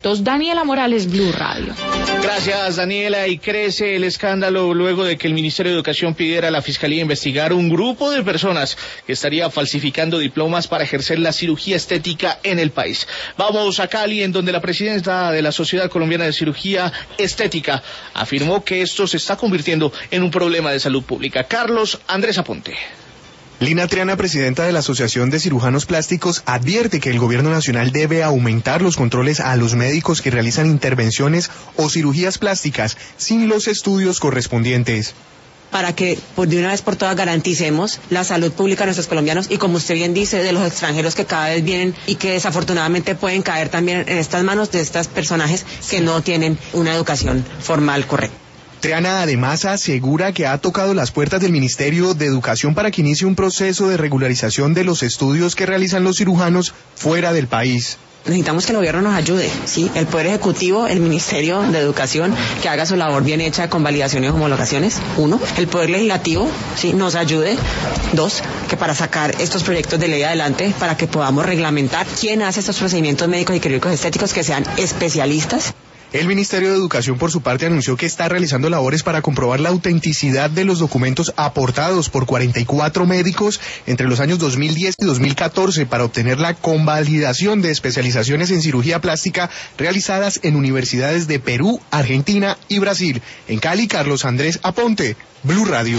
proyectos. Daniela Morales, Blue Radio. Gracias, Daniela. Y crece el escándalo luego de que el Ministerio de Educación pidiera a la Fiscalía investigar un grupo de personas que estaría falsificando diplomas para ejercer la cirugía estética en el país. Vamos a Cali, en donde la presidenta de la Sociedad Colombiana de Cirugía Estética afirmó que esto se está convirtiendo en un problema de salud pública. Carlos Andrés Aponte. Lina Triana, presidenta de la Asociación de Cirujanos Plásticos, advierte que el gobierno nacional debe aumentar los controles a los médicos que realizan intervenciones o cirugías plásticas sin los estudios correspondientes. Para que de una vez por todas garanticemos la salud pública de nuestros colombianos y, como usted bien dice, de los extranjeros que cada vez vienen y que desafortunadamente pueden caer también en estas manos de estos personajes que no tienen una educación formal correcta. Triana además asegura que ha tocado las puertas del Ministerio de Educación para que inicie un proceso de regularización de los estudios que realizan los cirujanos fuera del país. Necesitamos que el gobierno nos ayude, ¿sí? El Poder Ejecutivo, el Ministerio de Educación, que haga su labor bien hecha con validaciones y homologaciones, 1. El Poder Legislativo, ¿sí? Nos ayude, 2. Que para sacar estos proyectos de ley adelante, para que podamos reglamentar quién hace estos procedimientos médicos y quirúrgicos estéticos, que sean especialistas. El Ministerio de Educación, por su parte, anunció que está realizando labores para comprobar la autenticidad de los documentos aportados por 44 médicos entre los años 2010 y 2014 para obtener la convalidación de especializaciones en cirugía plástica realizadas en universidades de Perú, Argentina y Brasil. En Cali, Carlos Andrés Aponte, Blue Radio.